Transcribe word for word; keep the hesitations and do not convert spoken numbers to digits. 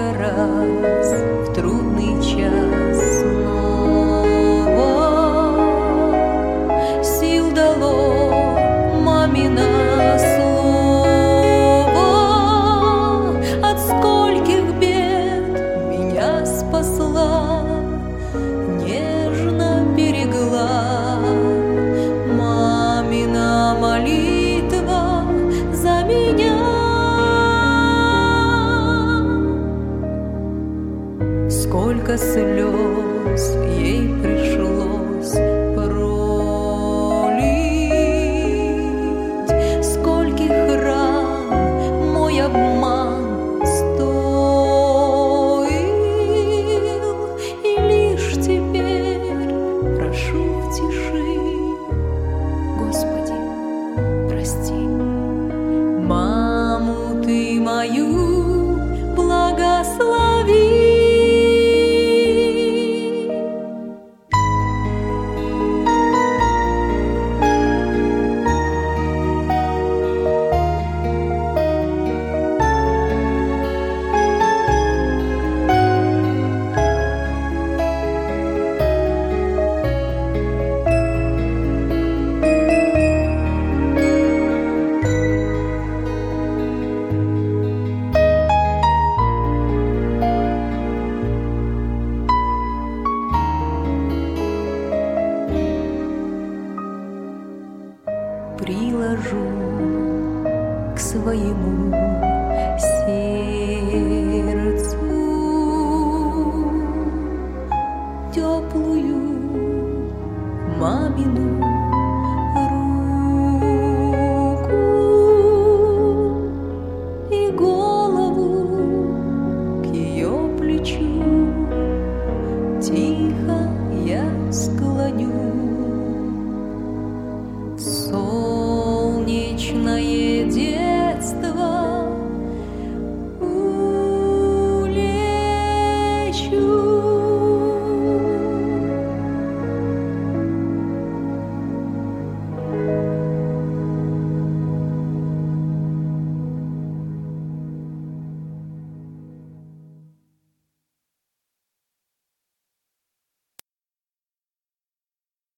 раз в трудный час снова сил дало мамино слово, от скольких бед меня спасла, нежно берегла. Мамина молитва за меня. Сколько слез ей пришлось пролить, скольких ран мой обман стоил, и лишь теперь прошу в тиши: Господи, прости. Маму ты мою благослови. Приложу к своему сердцу теплую мамину руку и голос.